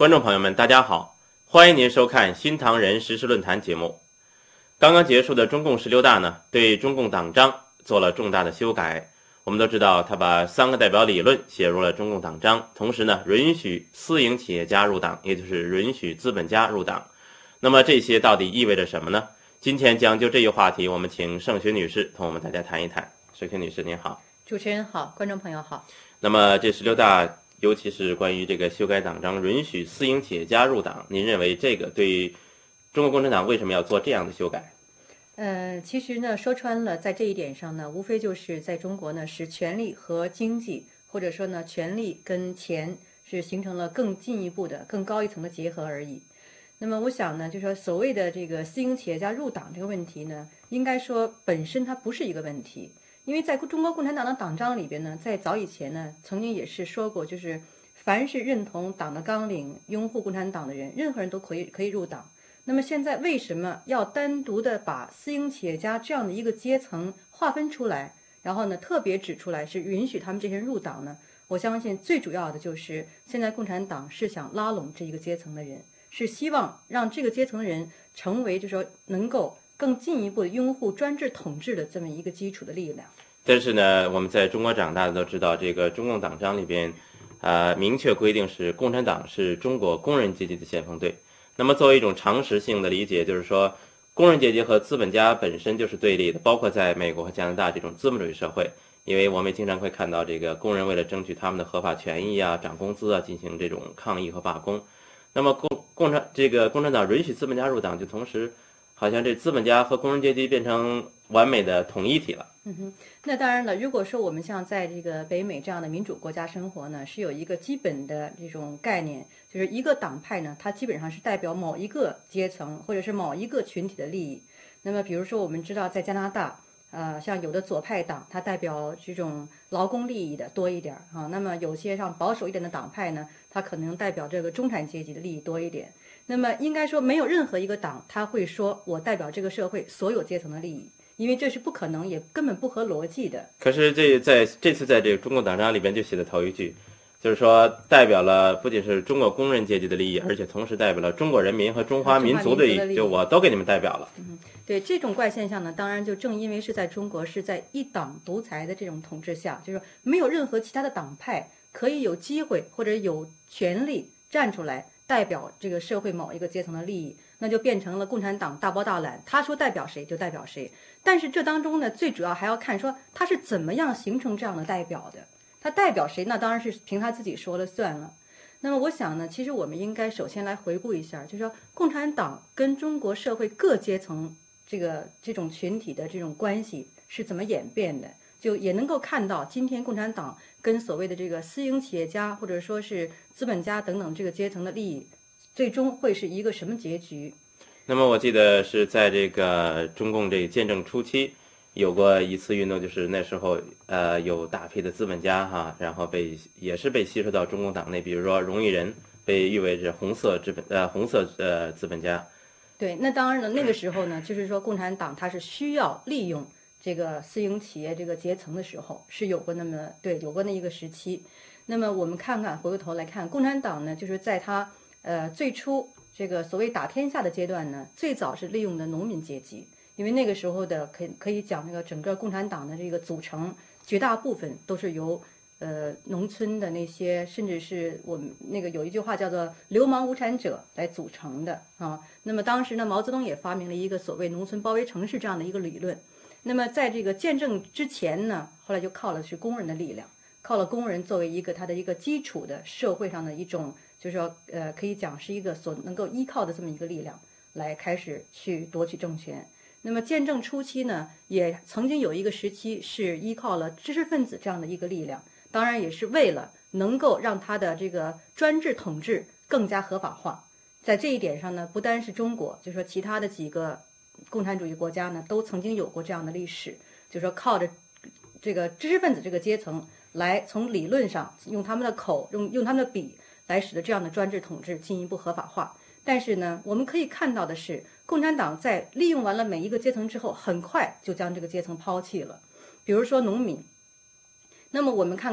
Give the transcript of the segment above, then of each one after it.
观众朋友们，大家好，欢迎您收看新唐人时事论坛节目。刚刚结束的中共16大呢，对中共党章做了重大的修改。我们都知道，他把3个代表理论写入了中共党章，同时呢，允许私营企业家入党，也就是允许资本家入党。那么这些到底意味着什么呢？今天讲究这一话题，我们请盛雪女士同我们大家谈一谈。盛雪女士您好。 主持人好，观众朋友好。 那么这16大，尤其是关于这个修改党章，允许私营企业家入党，您认为这个对中国共产党为什么要做这样的修改？ 其实呢，说穿了，在这一点上呢，无非就是在中国呢，使权力和经济，或者说呢，权力跟钱是形成了更进一步的、更高一层的结合而已。那么我想呢，就是说所谓的这个私营企业家入党这个问题呢，应该说本身它不是一个问题，因为在中国共产党的党章里边呢，在早以前呢，曾经也是说过，就是凡是认同党的纲领、拥护共产党的人，任何人都可以入党。那么现在为什么要单独的把私营企业家这样的一个阶层划分出来，然后呢特别指出来是允许他们这些人入党呢？我相信最主要的就是现在共产党是想拉拢这一个阶层的人，是希望让这个阶层的人成为就是说能够更进一步的拥护专制统治的这么一个基础的力量。 但是呢，我们在中国长大的都知道，这个中共党章里边明确规定是共产党是中国工人阶级的先锋队。那么作为一种常识性的理解，就是说工人阶级和资本家本身就是对立的，包括在美国和加拿大这种资本主义社会，因为我们经常会看到这个工人为了争取他们的合法权益啊、涨工资啊，进行这种抗议和罢工。那么共产党允许资本家入党，就同时好像这资本家和工人阶级变成完美的统一体了。 那当然了，如果说我们像在这个北美这样的民主国家生活呢，是有一个基本的这种概念，就是一个党派呢，它基本上是代表某一个阶层或者是某一个群体的利益。那么比如说我们知道在加拿大，像有的左派党，它代表这种劳工利益的多一点啊。那么有些像保守一点的党派呢，它可能代表这个中产阶级的利益多一点。那么应该说，没有任何一个党他会说我代表这个社会所有阶层的利益。因为这是不可能，也根本不合逻辑的。 可是这次在这个中共党章里边就写的头一句，就是说代表了不仅是中国工人阶级的利益，而且同时代表了中国人民和中华民族的利益，就我都给你们代表了。 对这种怪现象呢，当然就正因为是在中国是在一党独裁的这种统治下，就是没有任何其他的党派可以有机会或者有权利站出来代表这个社会某一个阶层的利益，那就变成了共产党大包大揽，他说代表谁就代表谁。但是这当中呢，最主要还要看说他是怎么样形成这样的代表的，他代表谁，那当然是凭他自己说了算了。那么我想呢，其实我们应该首先来回顾一下，就是说共产党跟中国社会各阶层这种群体的这种关系是怎么演变的，就也能够看到今天共产党跟所谓的这个私营企业家或者说是资本家等等这个阶层的利益，最终会是一个什么结局。 那么我记得是在这个中共这个建政初期有过一次运动，就是那时候有大批的资本家然后也是被吸收到中共党内，比如说荣毅仁被誉为是红色资本家。 对，那当然了，那个时候呢，就是说共产党它是需要利用这个私营企业这个阶层的时候，是有过那一个时期。那么我们回过头来看，共产党呢，就是在它最初这个所谓打天下的阶段呢，最早是利用的农民阶级，因为那个时候的可以讲，那个整个共产党的这个组成绝大部分都是由农村的那些，甚至是我们那个有一句话叫做流氓无产者来组成的啊。那么当时呢，毛泽东也发明了一个所谓农村包围城市这样的一个理论。那么在这个建政之前呢，后来就靠的是工人的力量，靠了工人作为他的一个基础的社会上的一种，就是说可以讲是一个所能够依靠的这么一个力量，来开始去夺取政权。那么建政初期呢，也曾经有一个时期是依靠了知识分子这样的一个力量，当然也是为了能够让他的这个专制统治更加合法化。在这一点上呢，不单是中国，就是说其他的几个共产主义国家呢，都曾经有过这样的历史，就是说靠着这个知识分子这个阶层来从理论上用他们的口用他们的笔来使得这样的专制统治进一步合法化。但是呢，我们可以看到的是，共产党在利用完了每一个阶层之后，很快就将这个阶层抛弃了。比如说农民，那么我们看看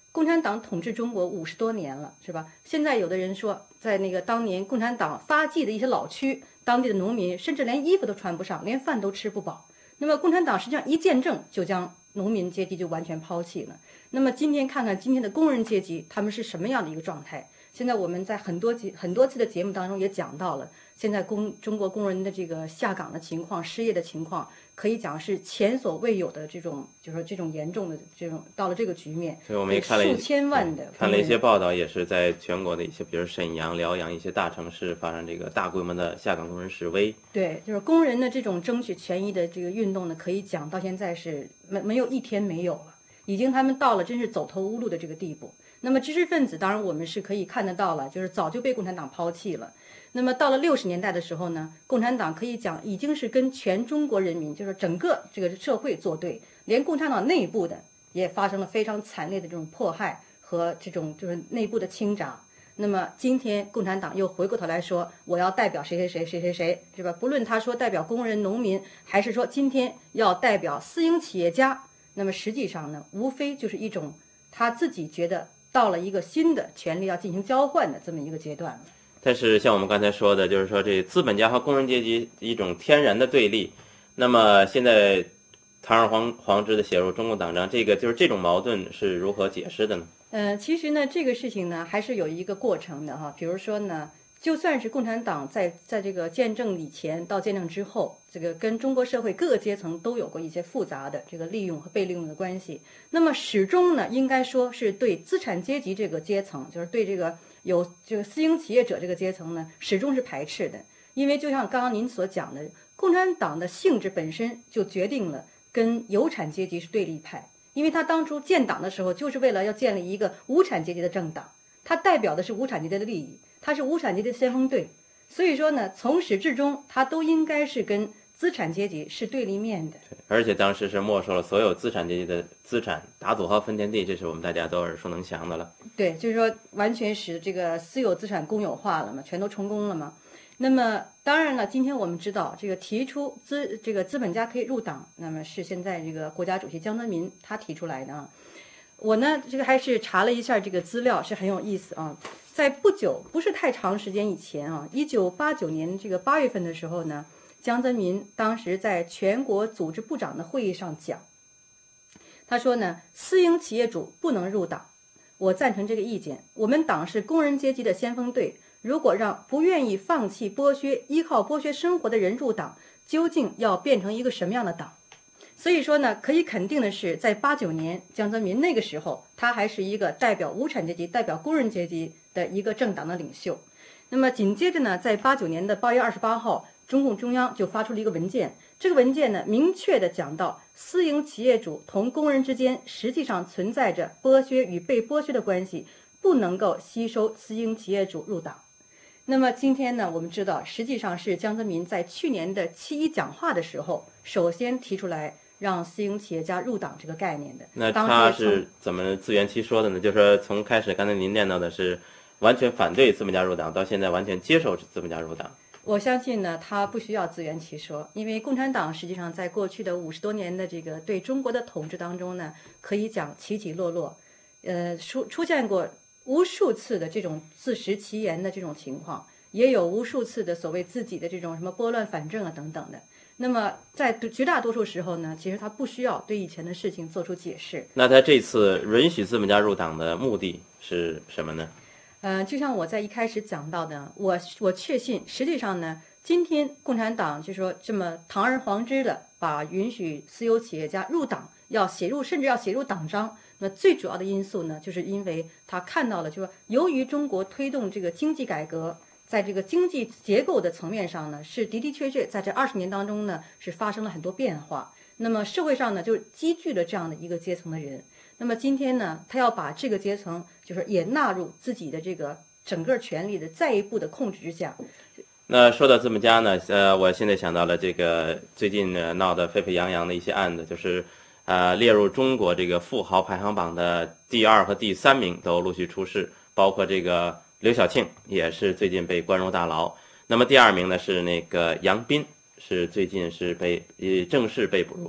共产党统治中国50多年了，是吧？现在有的人说，在那个当年共产党发迹的一些老区，当地的农民甚至连衣服都穿不上，连饭都吃不饱。那么共产党实际上一建政就将农民阶级就完全抛弃了。那么今天看看今天的工人阶级，他们是什么样的一个状态？现在我们在很多次的节目当中也讲到了，现在中国工人的这个下岗的情况、失业的情况，可以讲是前所未有的这种，就是说这种严重的这种到了这个局面。 所以我们也看了数千万的看了一些报道，也是在全国的一些，比如沈阳、辽阳一些大城市发生这个大规模的下岗工人示威。 对，就是工人的这种争取权益的这个运动呢，可以讲到现在是没有一天没有了，已经他们到了真是走投无路的这个地步。那么知识分子当然我们是可以看得到了，就是早就被共产党抛弃了。那么到了60年代的时候呢，共产党可以讲已经是跟全中国人民，就是整个这个社会作对，连共产党内部的也发生了非常惨烈的这种迫害和这种就是内部的倾轧。那么今天共产党又回过头来说，我要代表谁谁谁谁谁谁，是吧？不论他说代表工人、农民，还是说今天要代表私营企业家，那么实际上呢，无非就是一种他自己觉得到了一个新的权利要进行交换的这么一个阶段了。 但是像我们刚才说的，就是说这资本家和工人阶级一种天然的对立。那么现在堂而皇之的写入中共党章，这个就是这种矛盾是如何解释的呢？ 其实呢，这个事情呢还是有一个过程的哈。比如说呢，就算是共产党在这个建政以前到建政之后，这个跟中国社会各个阶层都有过一些复杂的这个利用和被利用的关系。那么始终呢，应该说是对资产阶级这个阶层，就是对这个有这个私营企业者这个阶层呢，始终是排斥的。因为就像刚刚您所讲的，共产党的性质本身就决定了跟有产阶级是对立派。因为他当初建党的时候，就是为了要建立一个无产阶级的政党，他代表的是无产阶级的利益，他是无产阶级的先锋队。所以说呢，从始至终，他都应该是跟资产阶级是对立面的。 而且当时是没收了所有资产阶级的资产，打土豪分田地，这是我们大家都耳熟能详的了。 对，就是说完全使这个私有资产公有化了嘛，全都充公了嘛。那么当然了，今天我们知道这个提出这个资本家可以入党，那么是现在这个国家主席江泽民他提出来的啊。我呢这个还是查了一下这个资料，是很有意思啊。在不是太长时间以前啊，1989年这个8月份的时候呢，江泽民当时在全国组织部长的会议上讲，他说呢，私营企业主不能入党，我赞成这个意见。我们党是工人阶级的先锋队。如果让不愿意放弃剥削、依靠剥削生活的人入党，究竟要变成一个什么样的党？所以说呢，可以肯定的是，在89年，江泽民那个时候，他还是一个代表无产阶级、代表工人阶级的一个政党的领袖。那么紧接着呢，在89年的8月28号，中共中央就发出了一个文件。这个文件呢，明确的讲到，私营企业主同工人之间实际上存在着剥削与被剥削的关系，不能够吸收私营企业主入党。那么今天呢，我们知道，实际上是江泽民在去年的7.1讲话的时候，首先提出来让私营企业家入党这个概念的。 那他是怎么自圆其说的呢？就是说从开始刚才您念到的是完全反对资本家入党，到现在完全接受资本家入党。 我相信呢，他不需要自圆其说，因为共产党实际上在过去的50多年的这个对中国的统治当中呢，可以讲起起落落，出现过无数次的这种自食其言的这种情况，也有无数次的所谓自己的这种什么拨乱反正啊等等的。那么在绝大多数时候呢，其实他不需要对以前的事情做出解释。 那他这次允许资本家入党的目的是什么呢？ 就像我在一开始讲到的，我确信，实际上呢，今天共产党就说这么堂而皇之的把允许私有企业家入党甚至要写入党章。那最主要的因素呢，就是因为他看到了，就是说由于中国推动这个经济改革，在这个经济结构的层面上呢，是的确在这20年当中呢，是发生了很多变化。那么社会上呢，就积聚了这样的一个阶层的人。那么今天呢，他要把这个阶层，就是也纳入自己的这个整个权力的再一步的控制之下。 那说到资本家呢，我现在想到了这个最近闹得沸沸扬扬的一些案子，就是列入中国这个富豪排行榜的第2和第3名都陆续出事，包括这个刘晓庆也是最近被关入大牢。那么第2名呢是那个杨斌，是最近是正式被捕入狱。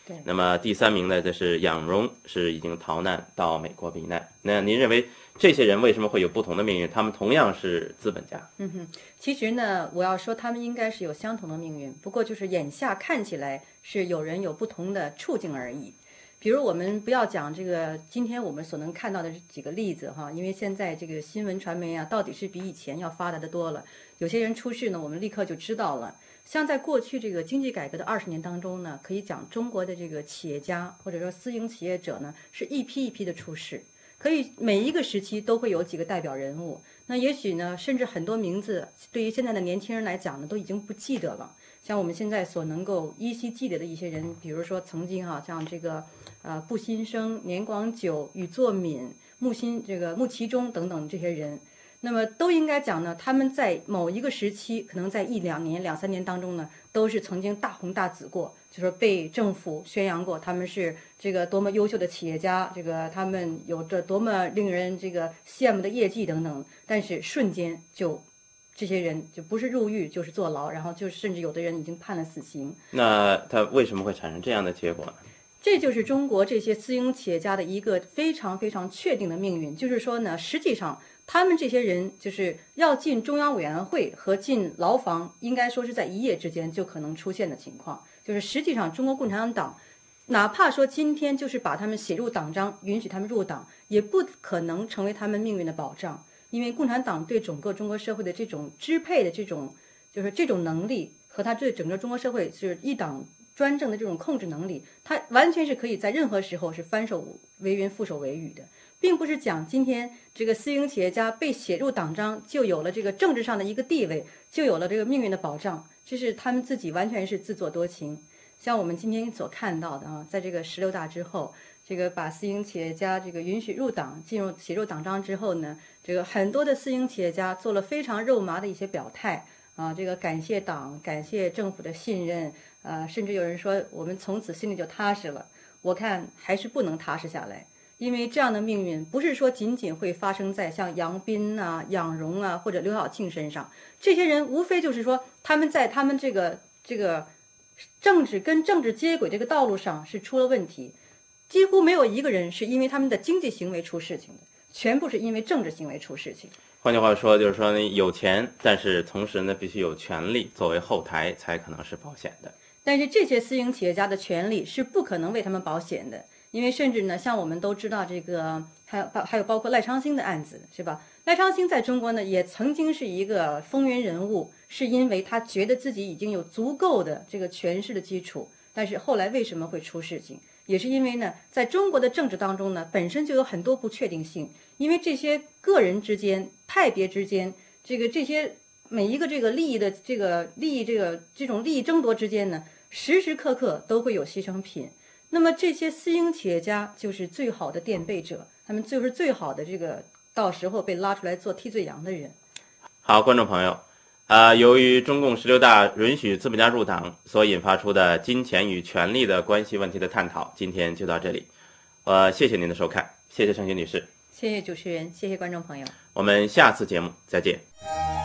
对。 那么第3名呢，就是仰荣，是已经逃难到美国避难。那您认为这些人为什么会有不同的命运？他们同样是资本家。 其实呢，我要说他们应该是有相同的命运，不过就是眼下看起来是有人有不同的处境而已。比如我们不要讲这个，今天我们所能看到的这几个例子哈，因为现在这个新闻传媒啊，到底是比以前要发达的多了。有些人出事呢，我们立刻就知道了。像在过去这个经济改革的20年当中呢，可以讲中国的这个企业家或者说私营企业者呢，是一批一批的出世，可以每一个时期都会有几个代表人物。那也许呢，甚至很多名字对于现在的年轻人来讲呢，都已经不记得了。像我们现在所能够依稀记得的一些人，比如说曾经像这个步新生、年广久、宇作敏、穆其中等等这些人，那么都应该讲呢，他们在某一个时期，可能在1、2年、2、3年当中呢，都是曾经大红大紫过，就是被政府宣扬过他们是这个多么优秀的企业家，这个他们有着多么令人这个羡慕的业绩等等，但是瞬间就这些人就不是入狱就是坐牢，然后就甚至有的人已经判了死刑。 那他为什么会产生这样的结果呢？ 这就是中国这些私营企业家的一个非常非常确定的命运，就是说呢，实际上他们这些人就是要进中央委员会和进牢房，应该说是在一夜之间就可能出现的情况。就是实际上中国共产党哪怕说今天就是把他们写入党章，允许他们入党，也不可能成为他们命运的保障。因为共产党对整个中国社会的这种支配的这种能力，和他对整个中国社会是一党专政的这种控制能力，他完全是可以在任何时候是翻手为云覆手为雨的，并不是讲今天这个私营企业家被写入党章就有了这个政治上的一个地位，就有了这个命运的保障，这是他们自己完全是自作多情。像我们今天所看到的在这个16大之后，这个把私营企业家这个允许入党写入党章之后呢，这个很多的私营企业家做了非常肉麻的一些表态这个感谢党，感谢政府的信任甚至有人说我们从此心里就踏实了。我看还是不能踏实下来，因为这样的命运不是说仅仅会发生在像杨斌仰荣或者刘晓庆身上，这些人无非就是说他们在他们这个政治跟政治接轨这个道路上是出了问题，几乎没有一个人是因为他们的经济行为出事情的，全部是因为政治行为出事情。 换句话说，就是说呢，有钱，但是同时呢，必须有权利作为后台，才可能是保险的。 但是这些私营企业家的权利是不可能为他们保险的，因为甚至呢，像我们都知道这个，还有包括赖昌星的案子，是吧？赖昌星在中国呢，也曾经是一个风云人物，是因为他觉得自己已经有足够的这个权势的基础，但是后来为什么会出事情？也是因为呢，在中国的政治当中呢，本身就有很多不确定性，因为这些个人之间、派别之间，这些每一个这个利益的这种利益争夺之间呢，时时刻刻都会有牺牲品。那么这些私营企业家就是最好的垫背者，他们就是最好的这个到时候被拉出来做替罪羊的人。 好，观众朋友。由于中共16大允许资本家入党所引发出的金钱与权力的关系问题的探讨，今天就到这里。谢谢您的收看，谢谢盛雪女士， 谢谢主持人，谢谢观众朋友， 我们下次节目再见。